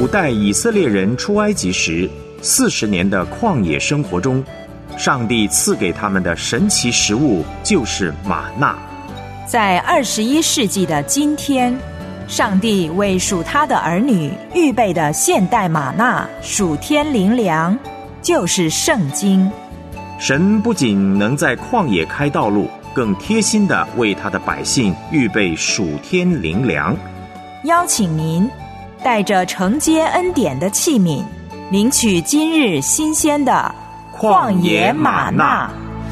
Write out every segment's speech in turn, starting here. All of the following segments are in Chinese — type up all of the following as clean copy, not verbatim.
古代以色列人出埃及时40年的旷野生活中，上帝赐给他们的神奇食物就是玛纳。 在21世纪的今天，上帝为属他的儿女预备的现代玛纳属天灵粮，就是圣经。 神不仅能在旷野开道路，更贴心地为他的百姓预备属天灵粮。 邀请您带着承接恩典的器皿，领取今日新鲜的旷野玛纳。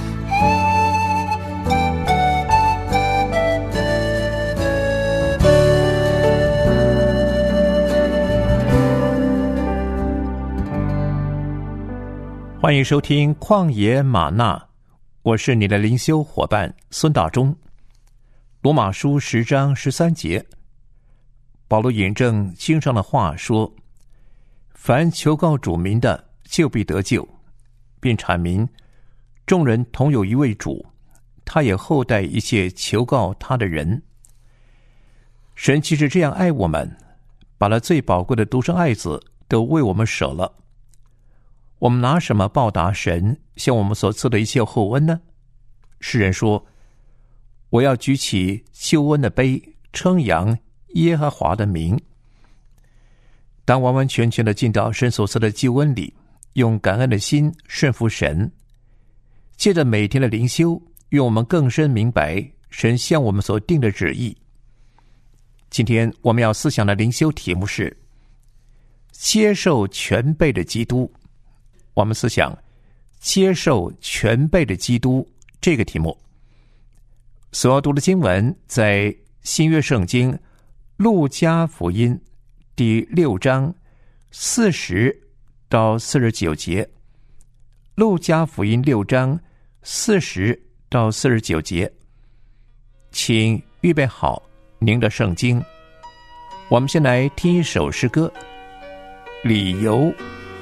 欢迎收听旷野玛纳，我是你的灵修伙伴孙大中。罗马书10章13节，保罗引证经上的话说，凡求告主名的，就必得救，并阐明众人同有一位主，他也厚待一切求告他的人。神其实这样爱我们，把那最宝贵的独生爱子都为我们舍了。我们拿什么报答神向我们所赐的一切厚恩呢？诗人说，我要举起救恩的杯，称扬耶和华的名。当完完全全的进到神所赐的救恩里，用感恩的心顺服神，借着每天的灵修，愿我们更深明白神向我们所定的旨意。今天我们要思想的灵修题目是接受全备的基督。我们思想接受全备的基督这个题目。所要读的经文在新约圣经路加福音第6章40到49节。路加福音6章40到49节，请预备好您的圣经。我们先来听一首诗歌，理由。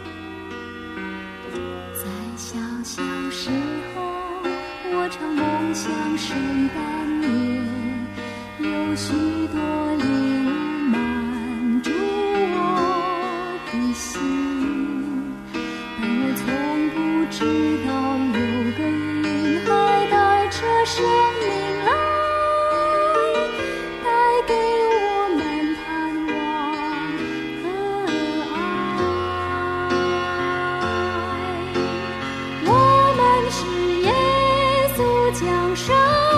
许多礼物满足我的心，但我从不知道有个婴孩带着生命来，带给我们盼望和爱。我们是耶稣降生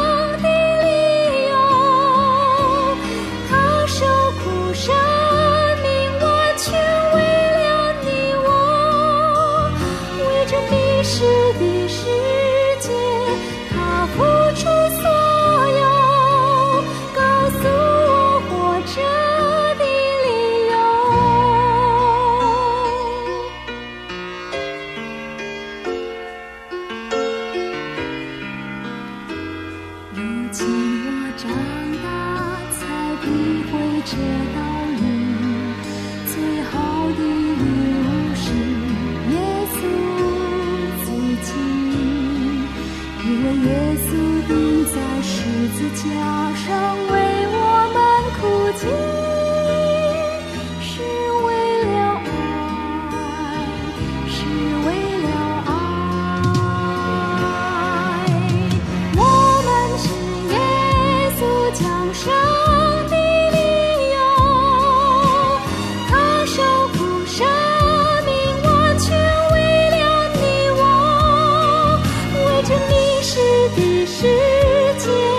加上为我们哭泣，是为了爱，是为了爱。我们是耶稣降生的理由，他受苦舍命，完全为了你我，为这迷失的世界。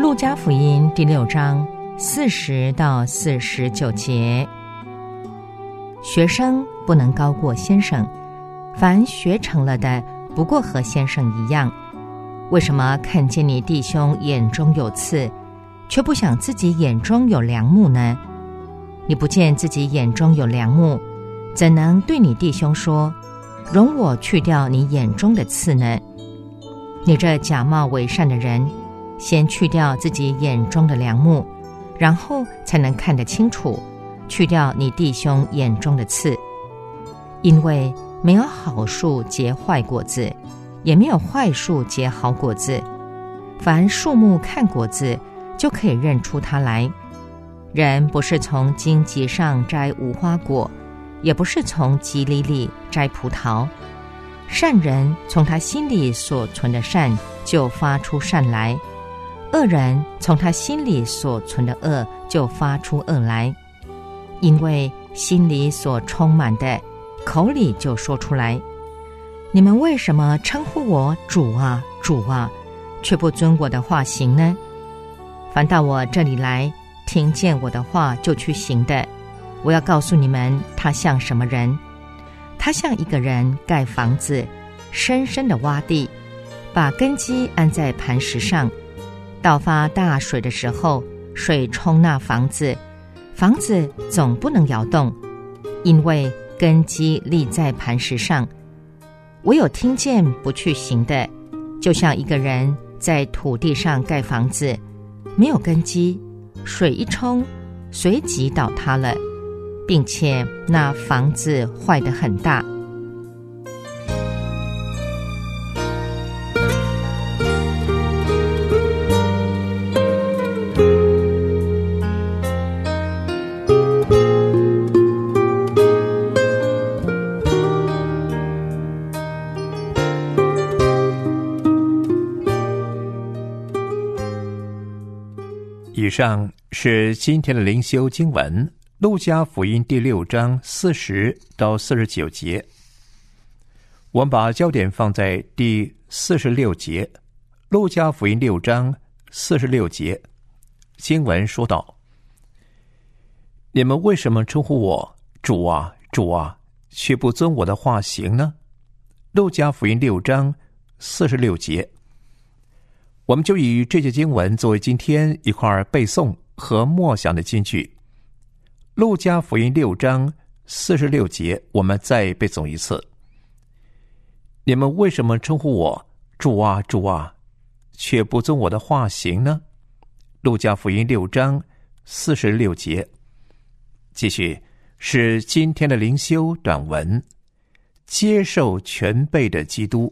路加福音第6章40到49节，学生不能高过先生，凡学成了的，不过和先生一样。为什么看见你弟兄眼中有刺，却不想自己眼中有梁木呢？你不见自己眼中有梁木，怎能对你弟兄说，容我去掉你眼中的刺呢？你这假冒伪善的人，先去掉自己眼中的梁木，然后才能看得清楚，去掉你弟兄眼中的刺。因为没有好树结坏果子，也没有坏树结好果子。凡树木看果子，就可以认出它来。人不是从荆棘上摘无花果，也不是从棘藜里摘葡萄。善人从他心里所存的善就发出善来，恶人从他心里所存的恶就发出恶来。因为心里所充满的，口里就说出来。你们为什么称呼我主啊，主啊，却不遵我的话行呢？凡到我这里来，听见我的话就去行的，我要告诉你们，他像什么人？他像一个人盖房子，深深的挖地，把根基安在磐石上。到发大水的时候，水冲那房子，房子总不能摇动，因为根基立在磐石上。唯有听见不去行的，就像一个人在土地上盖房子，没有根基，水一冲，随即倒塌了，并且那房子坏得很大。 以上是今天的灵修经文，路加福音第6章40到49节。我们把焦点放在第46节，路加福音6章46节，经文说道：你们为什么称呼我主啊，主啊，却不遵我的话行呢？路加福音6章46节。我们就以这节经文作为今天一块背诵和默想的金句。路加福音6章46节，我们再背诵一次。你们为什么称呼我主啊，主啊，却不遵我的话行呢？路加福音6章46节。继续是今天的灵修短文，接受全备的基督。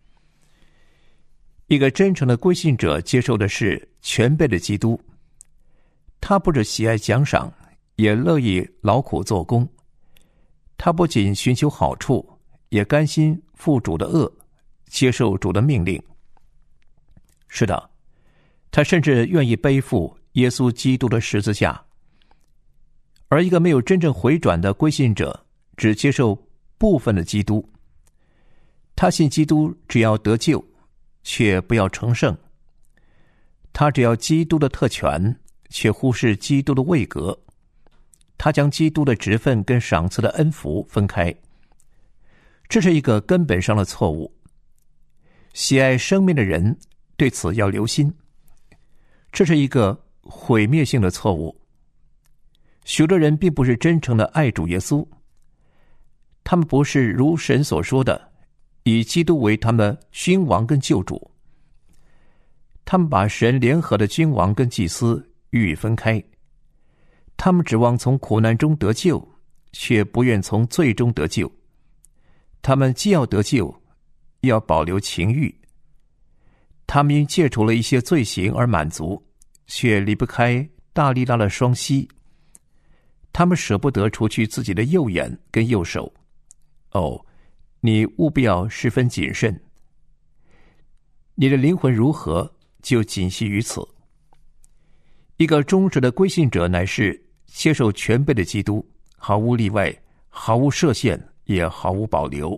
一个真诚的归信者接受的是全备的基督，他不只喜爱奖赏，也乐意劳苦做工。他不仅寻求好处，也甘心负主的恶，接受主的命令。是的，他甚至愿意背负耶稣基督的十字架。而一个没有真正回转的归信者，只接受部分的基督。他信基督只要得救，却不要成圣。他只要基督的特权，却忽视基督的位格。他将基督的职分跟赏赐的恩福分开。这是一个根本上的错误。喜爱生命的人对此要留心。这是一个毁灭性的错误。许多人并不是真诚的爱主耶稣，他们不是如神所说的以基督为他们的君王跟救主。他们把神联合的君王跟祭司予以分开。他们指望从苦难中得救，却不愿从罪中得救。他们既要得救，又要保留情欲。他们因戒除了一些罪行而满足，却离不开大利拉的双膝。他们舍不得除去自己的右眼跟右手。哦，你务必要十分谨慎。你的灵魂如何，就谨系于此。一个忠实的归信者乃是接受全备的基督，毫无例外，毫无设限，也毫无保留。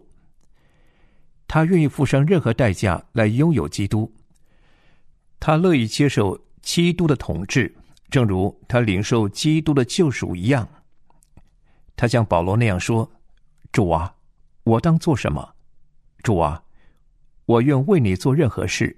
他愿意付上任何代价来拥有基督。他乐意接受基督的统治，正如他领受基督的救赎一样。他像保罗那样说：主啊，我当做什么？主啊，我愿为你做任何事。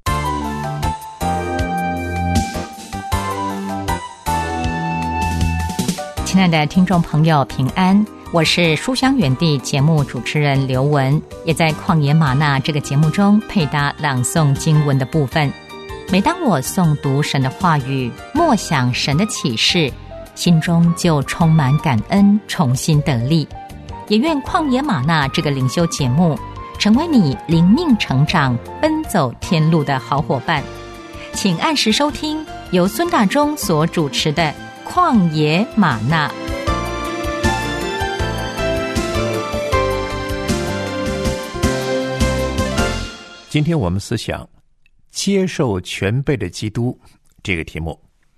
亲爱的听众朋友，平安，我是书香园地节目主持人刘雯，也在旷野吗哪这个节目中配搭朗诵经文的部分。每当我诵读神的话语，默想神的启示，心中就充满感恩，重新得力。也愿旷野吗哪这个灵修节目成为你灵命成长、奔走天路的好伙伴。请按时收听由孙大中所主持的旷野吗哪。 今天我们思想接受全备的基督这个题目。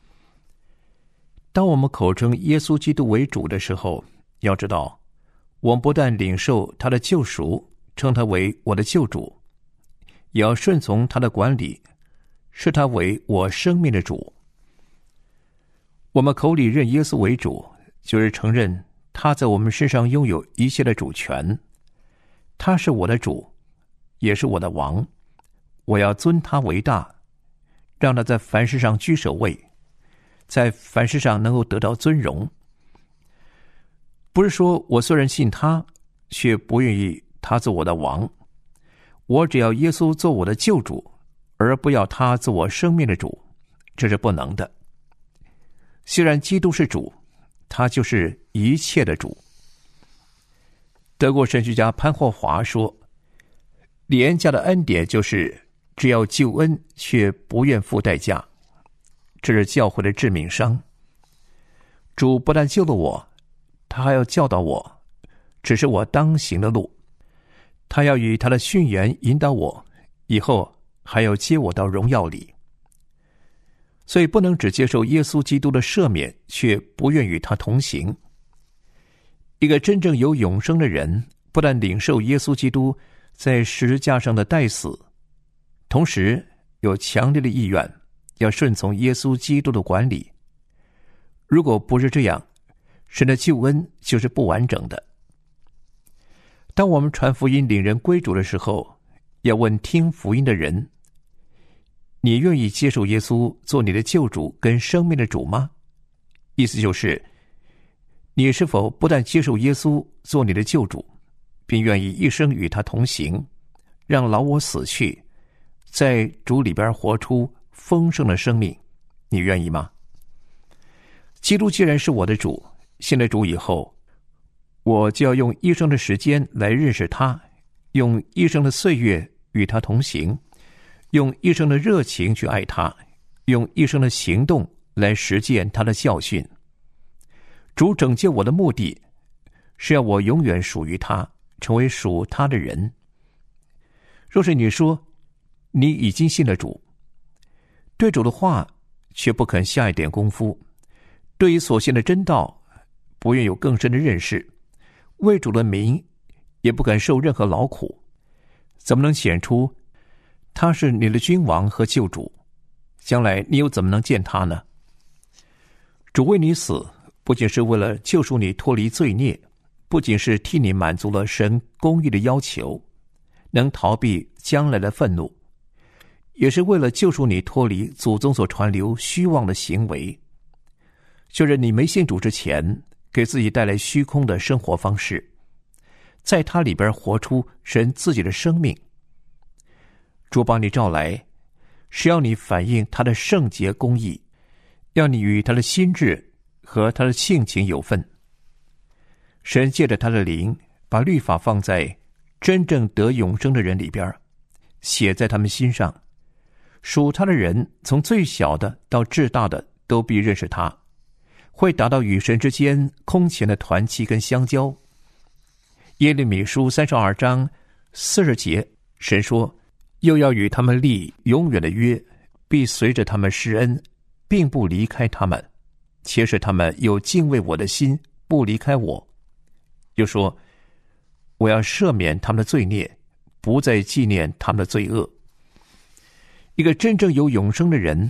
当我们口称耶稣基督为主的时候，要知道我们不但领受他的救赎，称他为我的救主，也要顺从他的管理，视他为我生命的主。我们口里认耶稣为主，就是承认他在我们身上拥有一切的主权。他是我的主，也是我的王，我要尊他为大，让他在凡事上居首位，在凡事上能够得到尊荣。不是说我虽然信他，却不愿意他做我的王。我只要耶稣做我的救主，而不要他做我生命的主，这是不能的。虽然基督是主，他就是一切的主。德国神学家潘霍华说，廉价的恩典就是只要救恩，却不愿付代价。这是教会的致命伤。主不但救了我，他还要教导我，只是我当行的路。他要以他的训言引导我，以后还要接我到荣耀里。所以不能只接受耶稣基督的赦免，却不愿与他同行。一个真正有永生的人，不但领受耶稣基督在十字架上的代死，同时有强烈的意愿要顺从耶稣基督的管理。如果不是这样，神的救恩就是不完整的。当我们传福音领人归主的时候，要问听福音的人，你愿意接受耶稣做你的救主跟生命的主吗？意思就是，你是否不但接受耶稣做你的救主，并愿意一生与他同行，让老我死去，在主里边活出丰盛的生命，你愿意吗？基督既然是我的主，信了主以后，我就要用一生的时间来认识他，用一生的岁月与他同行，用一生的热情去爱他，用一生的行动来实践他的教训。主拯救我的目的是要我永远属于他，成为属他的人。若是你说你已经信了主，对主的话却不肯下一点功夫，对于所信的真道不愿有更深的认识，为主的名也不敢受任何劳苦，怎么能显出他是你的君王和救主？将来你又怎么能见他呢？主为你死，不仅是为了救赎你脱离罪孽，不仅是替你满足了神公义的要求，能逃避将来的愤怒，也是为了救赎你脱离祖宗所传流虚妄的行为，就是你没信主之前给自己带来虚空的生活方式，在他里边活出神自己的生命。主把你召来，是要你反映他的圣洁公义，要你与他的心志和他的性情有份。神借着他的灵，把律法放在真正得永生的人里边，写在他们心上。属他的人，从最小的到至大的，都必认识他，会达到与神之间空前的团契跟相交。耶利米书32章40节，神说，又要与他们立永远的约，必随着他们施恩，并不离开他们，且使他们有敬畏我的心，不离开我。又说，我要赦免他们的罪孽，不再纪念他们的罪恶。一个真正有永生的人，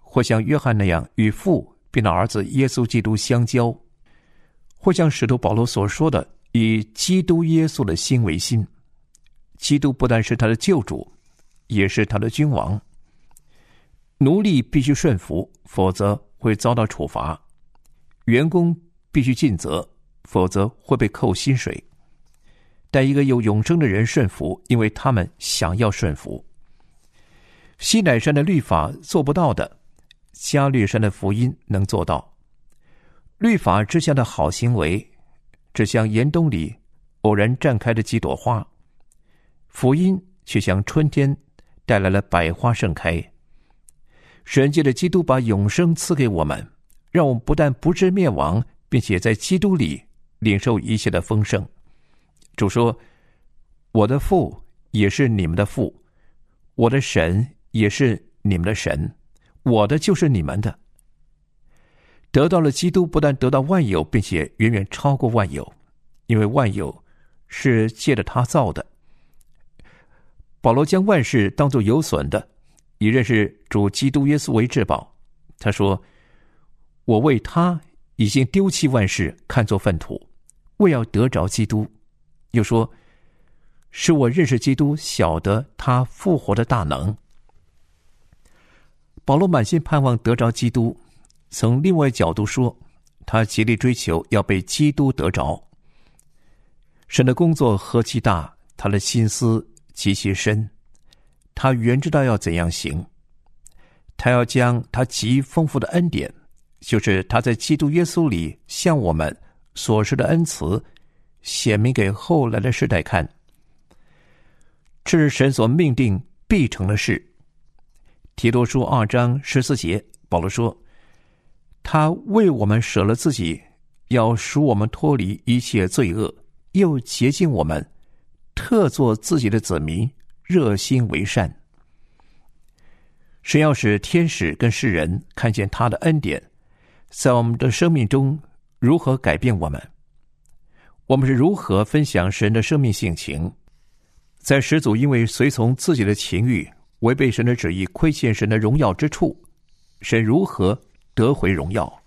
或像约翰那样与父并他儿子耶稣基督相交，或像使徒保罗所说的，以基督耶稣的心为心。基督不但是他的救主，也是他的君王。奴隶必须顺服，否则会遭到处罚；员工必须尽责，否则会被扣薪水。但一个有永生的人顺服，因为他们想要顺服。西乃山的律法做不到的，加略山的福音能做到。律法之下的好行为，只像严冬里偶然绽开的几朵花，福音却像春天带来了百花盛开。神借着基督把永生赐给我们，让我们不但不致灭亡，并且在基督里领受一切的丰盛。主说，我的父也是你们的父，我的神也是你们的神，我的就是你们的。得到了基督，不但得到万有，并且远远超过万有，因为万有是借着他造的。保罗将万事当作有损的，以认识主基督耶稣为至宝。他说，我为他已经丢弃万事，看作粪土，为要得着基督。又说，使我认识基督，晓得他复活的大能。保罗满心盼望得着基督，从另外角度说，他极力追求要被基督得着。神的工作何其大，他的心思极其深，他原知道要怎样行。他要将他极丰富的恩典，就是他在基督耶稣里向我们所施的恩慈，显明给后来的世代看。这是神所命定必成的事。提多书2章14节，保罗说，他为我们舍了自己，要赎我们脱离一切罪恶，又洁净我们，特作自己的子民，热心为善。神要使天使跟世人看见他的恩典，在我们的生命中如何改变我们，我们是如何分享神的生命性情。在始祖因为随从自己的情欲，违背神的旨意，亏欠神的荣耀之处，神如何得回荣耀？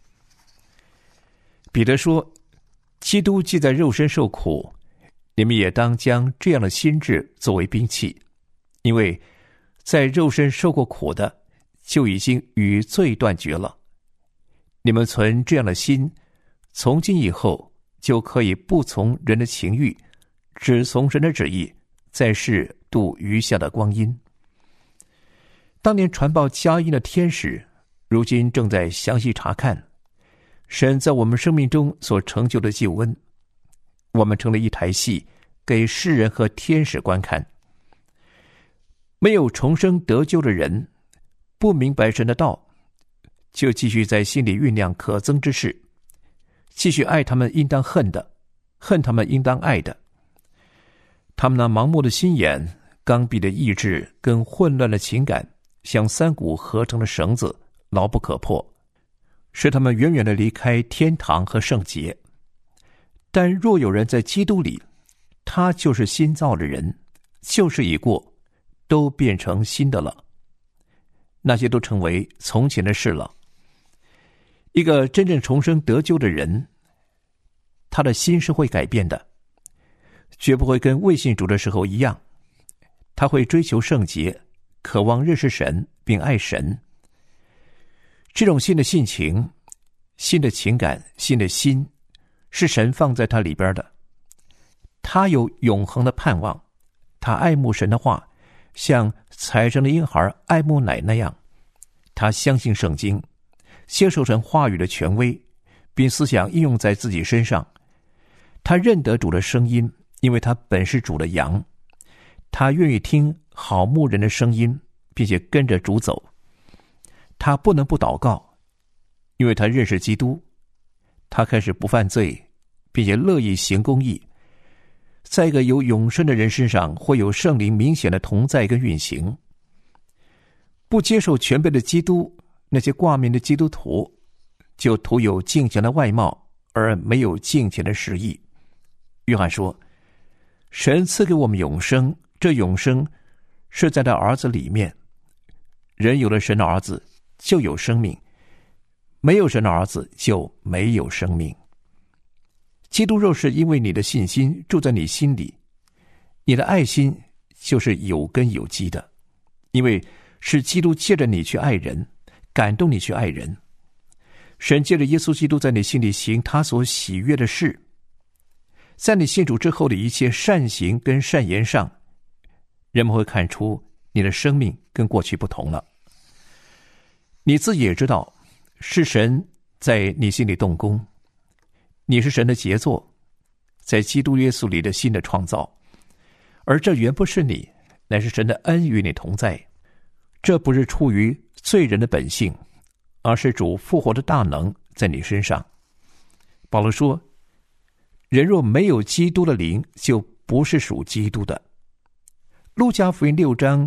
彼得说，基督既在肉身受苦，你们也当将这样的心志作为兵器，因为在肉身受过苦的，就已经与罪断绝了。你们存这样的心，从今以后就可以不从人的情欲，只从神的旨意，在世度余下的光阴。当年传报佳音的天使，如今正在详细查看神在我们生命中所成就的救恩。我们成了一台戏，给世人和天使观看。没有重生得救的人，不明白神的道，就继续在心里酝酿可憎之事，继续爱他们应当恨的，恨他们应当爱的。他们那盲目的心眼、刚愎的意志跟混乱的情感，像三股合成的绳子，牢不可破，使他们远远地离开天堂和圣洁。但若有人在基督里，他就是新造的人，旧事已过，都变成新的了，那些都成为从前的事了。一个真正重生得救的人，他的心是会改变的，绝不会跟未信主的时候一样。他会追求圣洁，渴望认识神并爱神。这种新的性情、新的情感、新的心，是神放在他里边的。他有永恒的盼望，他爱慕神的话，像才生的婴孩爱慕奶那样。他相信圣经，接受神话语的权威，并思想应用在自己身上。他认得主的声音，因为他本是主的羊。他愿意听好牧人的声音，并且跟着主走。他不能不祷告，因为他认识基督。他开始不犯罪，并且乐意行公义。在一个有永生的人身上，会有圣灵明显的同在跟运行。不接受全备的基督，那些挂面的基督徒，就徒有敬虔的外貌，而没有敬虔的实意。约翰说，神赐给我们永生，这永生是在他儿子里面。人有了神的儿子， 就有生命，没有神的儿子就没有生命。基督若是因为你的信心住在你心里，你的爱心就是有根有基的，因为是基督借着你去爱人，感动你去爱人。神借着耶稣基督在你心里行他所喜悦的事，在你信主之后的一切善行跟善言上，人们会看出你的生命跟过去不同了。你自己也知道，是神在你心里动工，你是神的杰作，在基督耶稣里的新的创造，而这原不是你，乃是神的恩与你同在。这不是出于罪人的本性，而是主复活的大能在你身上。保罗说，人若没有基督的灵，就不是属基督的。路加福音6章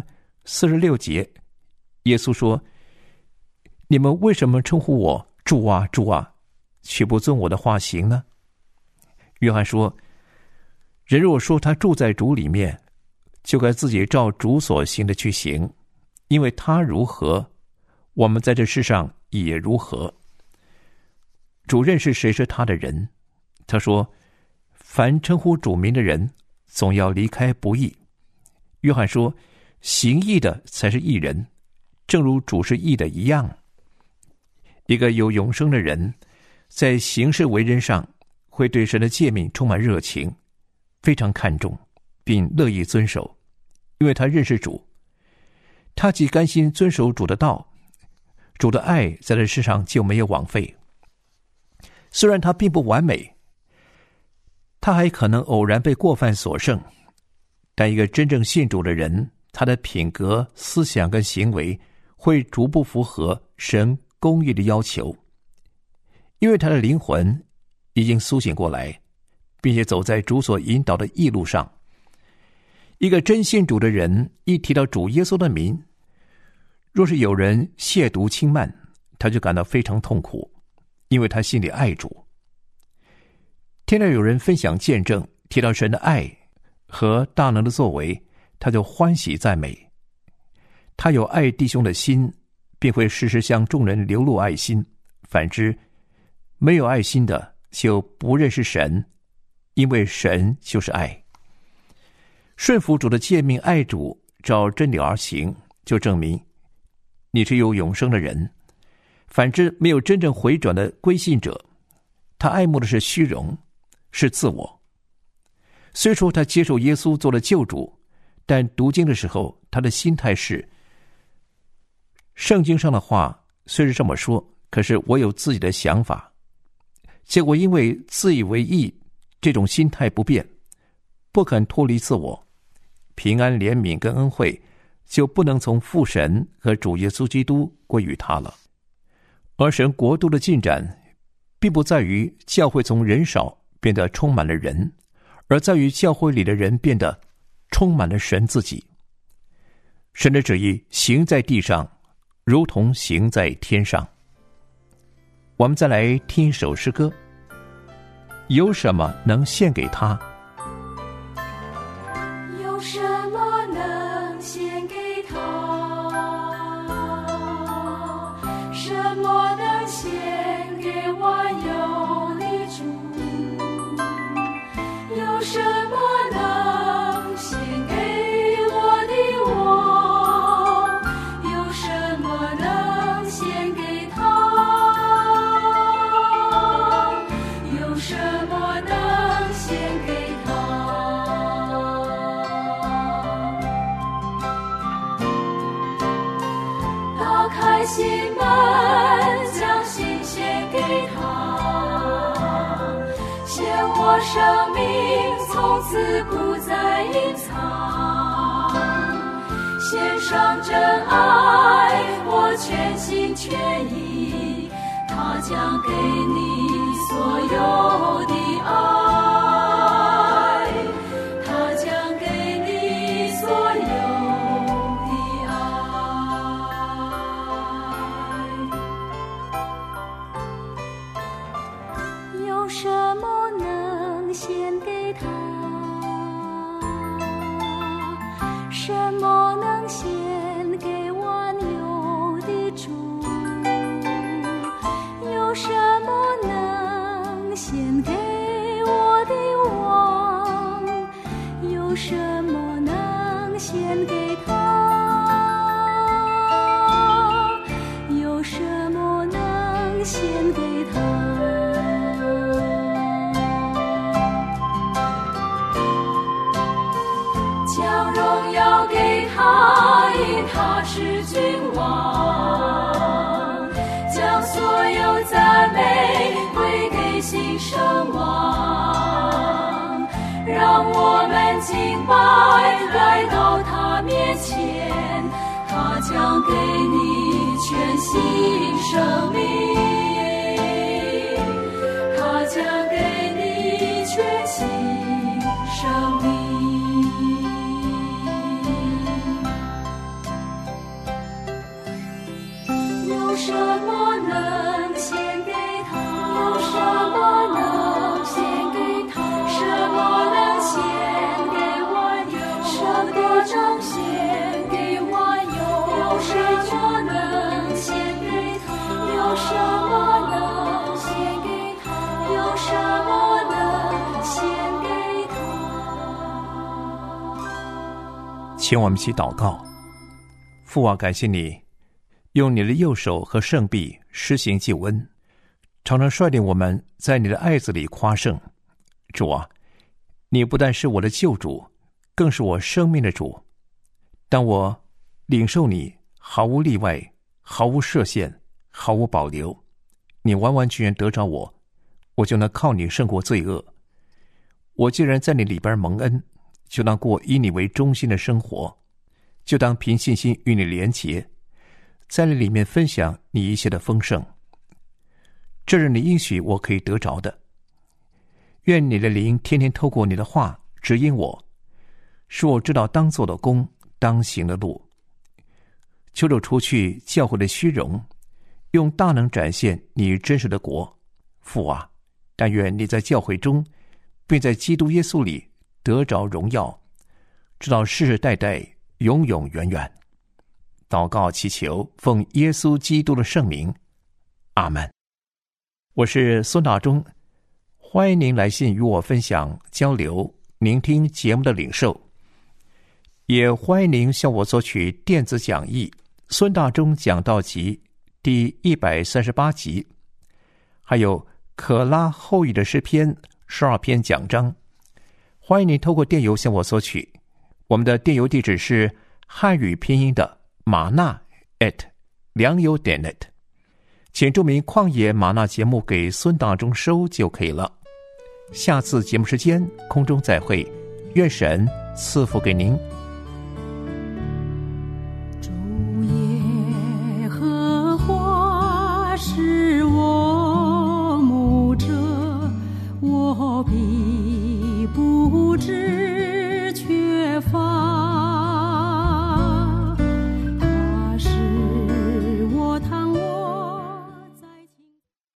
46节，耶稣说，你们为什么称呼我主啊主啊，却不遵我的话行呢？约翰说，人若说他住在主里面，就该自己照主所行的去行，因为他如何，我们在这世上也如何。主认识谁是他的人，他说，凡称呼主名的人，总要离开不义。约翰说，行义的才是义人，正如主是义的一样。一个有永生的人，在行事为人上，会对神的诫命充满热情，非常看重，并乐意遵守，因为他认识主。他既甘心遵守主的道，主的爱在这世上就没有枉费。虽然他并不完美，他还可能偶然被过犯所胜，但一个真正信主的人，他的品格、思想跟行为会逐步符合神公义的要求，因为他的灵魂已经苏醒过来，并且走在主所引导的义路上。一个真信主的人，一提到主耶稣的名，若是有人亵渎轻慢，他就感到非常痛苦，因为他心里爱主。听到有人分享见证，提到神的爱和大能的作为，他就欢喜赞美。他有爱弟兄的心，并会时时向众人流露爱心。反之，没有爱心的就不认识神，因为神就是爱。顺服主的诫命，爱主，照真理而行，就证明你是有永生的人。反之，没有真正回转的归信者，他爱慕的是虚荣，是自我。虽说他接受耶稣做了救主，但读经的时候，他的心态是，圣经上的话虽是这么说，可是我有自己的想法。结果因为自以为义，这种心态不变，不肯脱离自我，平安、怜悯跟恩惠就不能从父神和主耶稣基督归于他了。而神国度的进展，并不在于教会从人少变得充满了人，而在于教会里的人变得充满了神自己。神的旨意行在地上，如同行在天上。我们再来听一首诗歌，有什么能献给他？ 有什么能献给他？什么能献给我有的主？有什么能献给我的我？有什么能献给他？有什么能献给他？打开心门，将心献给他，献我生命，从此不再隐藏，献上真爱，我全心全意，他将给你所有的爱，他将给你所有的爱。有什么能献给他？什么能献给挽留的主？ 他是君王，将所有赞美归给新生王，让我们敬拜来到他面前，他将给你全新生命，他将给你全新生命。有什么能献给他？有什么能献给他？什么能献给万有？什么能献给万有？有什么能献给他？有什么能献给他？有什么能献给他？ 请我们一起祷告。父啊，感谢你用你的右手和圣臂施行救恩，常常率领我们在你的爱子里夸胜。主啊，你不但是我的救主，更是我生命的主。当我领受你，毫无例外，毫无设限，毫无保留，你完完全全得着我，我就能靠你胜过罪恶。我既然在你里边蒙恩，就当过以你为中心的生活，就当凭信心与你连结，在你里面分享你一切的丰盛。这是你应许我可以得着的。愿你的灵天天透过你的话指引我，使我知道当做的工，当行的路。求主除去教会的虚荣，用大能展现你真实的国。父啊，但愿你在教会中，并在基督耶稣里得着荣耀，直到世世代代永永远远。祷告祈求，奉耶稣基督的圣名，阿们。我是孙大中，欢迎您来信与我分享交流您听节目的领受，也欢迎您向我索取电子讲义《孙大中讲道集》第138集，还有可拉后裔的诗篇12篇讲章。欢迎您透过电邮向我索取，我们的电邮地址是汉语拼音的玛纳@良友.net，请注明旷野玛纳节目给孙大中收就可以了。下次节目时间空中再会，愿神赐福给您。